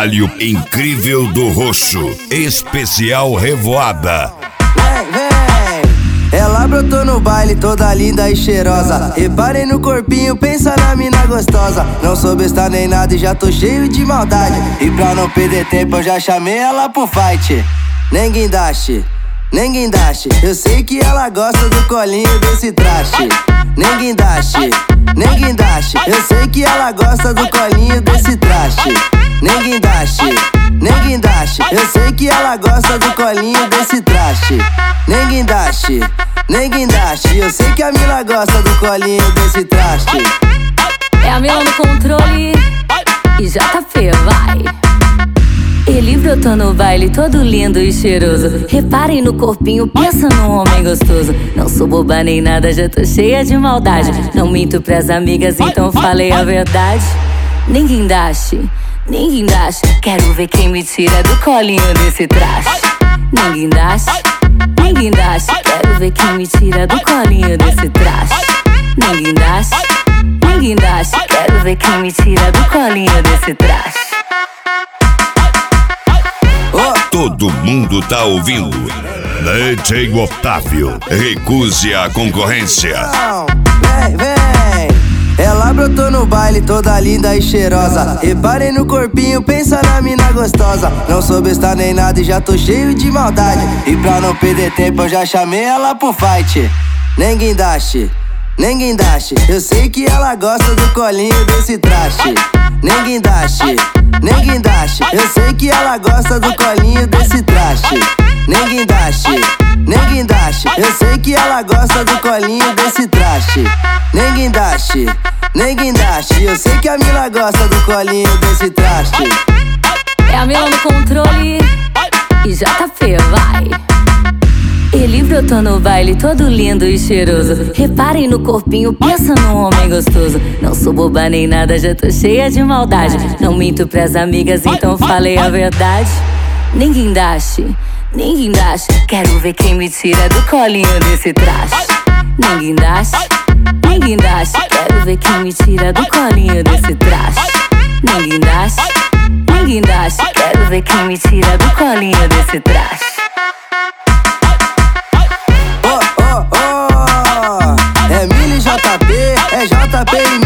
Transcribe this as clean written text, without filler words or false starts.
trabalho incrível do Roxo. Especial Revoada. Ela brotou no baile toda linda e cheirosa. Reparei no corpinho, pensa na mina gostosa. Não sou besta nem nada e já tô cheio de maldade. E pra não perder tempo eu já chamei ela pro fight. Nem guindaste, nem guindaste. Eu sei que ela gosta do colinho desse traste. Nem guindaste, nem guindaste. Eu sei que ela gosta do colinho desse traste. Nem guindaste, nem guindaste. Eu sei que ela gosta do colinho desse traste. Nem guindaste, nem guindaste. Eu sei que a Mila gosta do colinho desse traste. É a Mila no controle e JP, vai. Ele brotou no baile todo lindo e cheiroso. Reparem no corpinho, pensa num homem gostoso. Não sou boba nem nada, já tô cheia de maldade. Não minto pras amigas, então falei a verdade. Nem guindaste, nem guindaste. Quero ver quem me tira do colinho desse traste. Nem guindaste, nem guindaste. Quero ver quem me tira do colinho desse traste. Nem guindaste, nem guindaste. Quero ver quem me tira do colinho desse traste. Todo mundo tá ouvindo. DJ Otávio, recuse a concorrência. Vem, vem. Ela brotou no baile toda linda e cheirosa. Reparei no corpinho, pensa na mina gostosa. Não sou besta nem nada e já tô cheio de maldade. E pra não perder tempo eu já chamei ela pro fight. Nem guindaste, nem guindaste. Eu sei que ela gosta do colinho desse traste. Nem guindaste, nem guindaste. Eu sei que ela gosta do colinho desse traste. Nem guindaste, nem guindaste. Eu sei que ela gosta do colinho desse traste. Nem guindaste, nem guindaste. Eu sei que a Mila gosta do colinho desse traste. É a Mila no controle e JP, vai. Ele brotou no baile todo lindo e cheiroso. Reparem no corpinho, pensa num homem gostoso. Não sou boba nem nada, já tô cheia de maldade. Não minto pras amigas, então falei a verdade. Nem guindaste, nem guindaste. Quero ver quem me tira do colinho desse traste. Nem guindaste, nem guindaste. Quero ver quem me tira do colinho desse traste. Nem guindaste, nem guindaste. Quero ver quem me tira do colinho desse traste. É Mila e JP, é JP e